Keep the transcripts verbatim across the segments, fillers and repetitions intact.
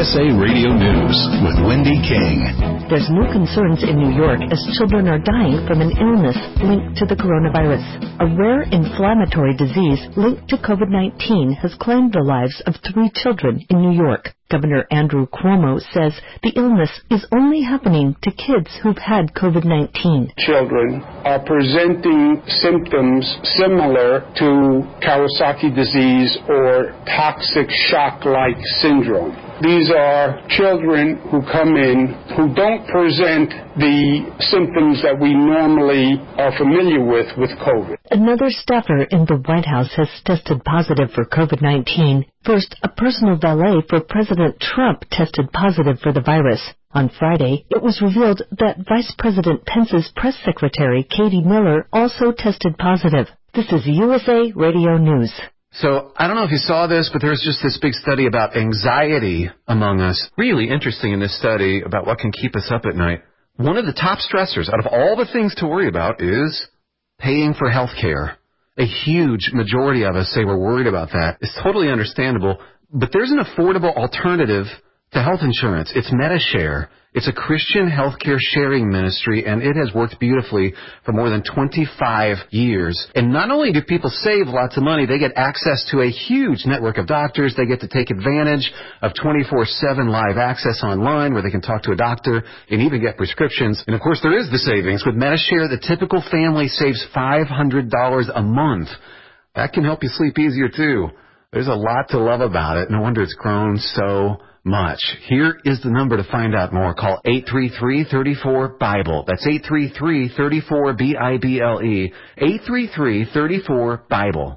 S A Radio News with Wendy King. There's new concerns in New York as children are dying from an illness linked to the coronavirus. A rare inflammatory disease linked to COVID nineteen has claimed the lives of three children in New York. Governor Andrew Cuomo says the illness is only happening to kids who've had COVID nineteen. Children are presenting symptoms similar to Kawasaki disease or toxic shock-like syndrome. These are children who come in who don't present the symptoms that we normally are familiar with with COVID. Another staffer in the White House has tested positive for COVID nineteen. First, a personal valet for President Trump tested positive for the virus. On Friday, it was revealed that Vice President Pence's press secretary, Katie Miller, also tested positive. This is U S A Radio News. So, I don't know if you saw this, but there's just this big study about anxiety among us. Really interesting in this study about what can keep us up at night. One of the top stressors out of all the things to worry about is paying for health care. A huge majority of us say we're worried about that. It's totally understandable, but there's an affordable alternative to health insurance. It's MediShare. It's a Christian healthcare sharing ministry, and it has worked beautifully for more than twenty-five years. And not only do people save lots of money, they get access to a huge network of doctors. They get to take advantage of twenty-four seven live access online where they can talk to a doctor and even get prescriptions. And, of course, there is the savings. With MediShare, the typical family saves five hundred dollars a month. That can help you sleep easier, too. There's a lot to love about it. No wonder it's grown so much. Here is the number to find out more. Call eight three three, three four, BIBLE. That's eight three three, three four, B I B L E. eight three three, three four, BIBLE.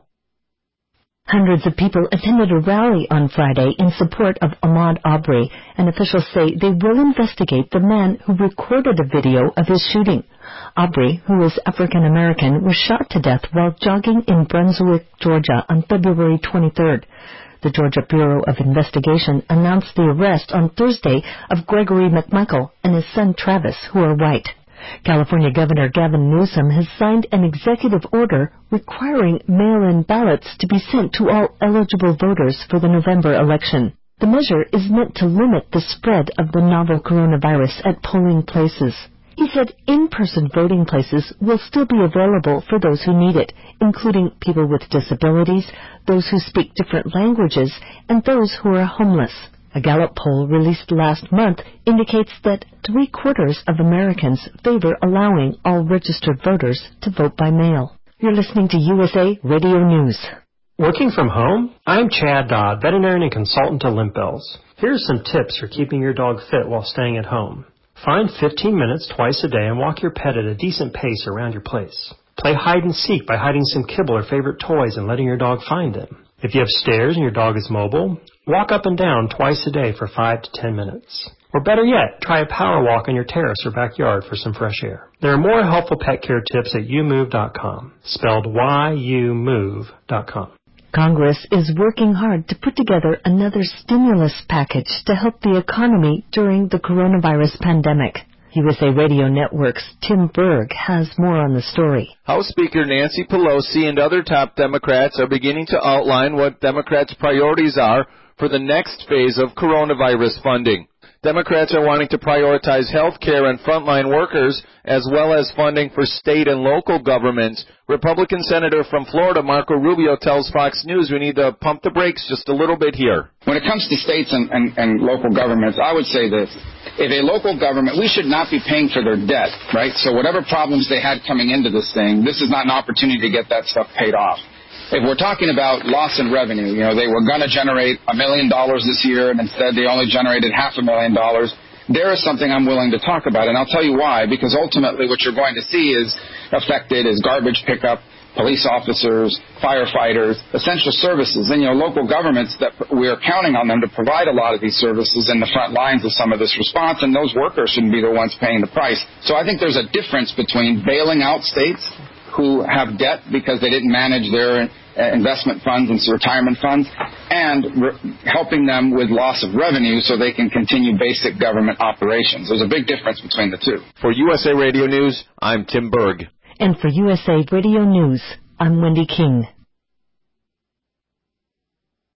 Hundreds of people attended a rally on Friday in support of Ahmaud Arbery, and officials say they will investigate the man who recorded a video of his shooting. Arbery, who is African American, was shot to death while jogging in Brunswick, Georgia on February twenty-third. The Georgia Bureau of Investigation announced the arrest on Thursday of Gregory McMichael and his son Travis, who are white. California Governor Gavin Newsom has signed an executive order requiring mail-in ballots to be sent to all eligible voters for the November election. The measure is meant to limit the spread of the novel coronavirus at polling places. He said in-person voting places will still be available for those who need it, including people with disabilities, those who speak different languages, and those who are homeless. A Gallup poll released last month indicates that three-quarters of Americans favor allowing all registered voters to vote by mail. You're listening to U S A Radio News. Working from home? I'm Chad Dodd, veterinarian and consultant to Limp Bells. Here's some tips for keeping your dog fit while staying at home. Find fifteen minutes twice a day and walk your pet at a decent pace around your place. Play hide and seek by hiding some kibble or favorite toys and letting your dog find them. If you have stairs and your dog is mobile, walk up and down twice a day for five to ten minutes. Or better yet, try a power walk on your terrace or backyard for some fresh air. There are more helpful pet care tips at you move dot com, spelled Y U move dot com. Congress is working hard to put together another stimulus package to help the economy during the coronavirus pandemic. U S A Radio Network's Tim Berg has more on the story. House Speaker Nancy Pelosi and other top Democrats are beginning to outline what Democrats' priorities are for the next phase of coronavirus funding. Democrats are wanting to prioritize health care and frontline workers, as well as funding for state and local governments. Republican Senator from Florida, Marco Rubio, tells Fox News we need to pump the brakes just a little bit here. When it comes to states and, and, and local governments, I would say this. If a local government, we should not be paying for their debt, right? So whatever problems they had coming into this thing, this is not an opportunity to get that stuff paid off. If we're talking about loss in revenue, you know, they were going to generate a million dollars this year, and instead they only generated half a million dollars. There is something I'm willing to talk about, and I'll tell you why. Because ultimately what you're going to see is affected is garbage pickup, police officers, firefighters, essential services. And, you know, local governments, that we are counting on them to provide a lot of these services in the front lines of some of this response, and those workers shouldn't be the ones paying the price. So I think there's a difference between bailing out states who have debt because they didn't manage their investment funds and retirement funds, and re- helping them with loss of revenue so they can continue basic government operations. There's a big difference between the two. For U S A Radio News, I'm Tim Berg. And for U S A Radio News, I'm Wendy King.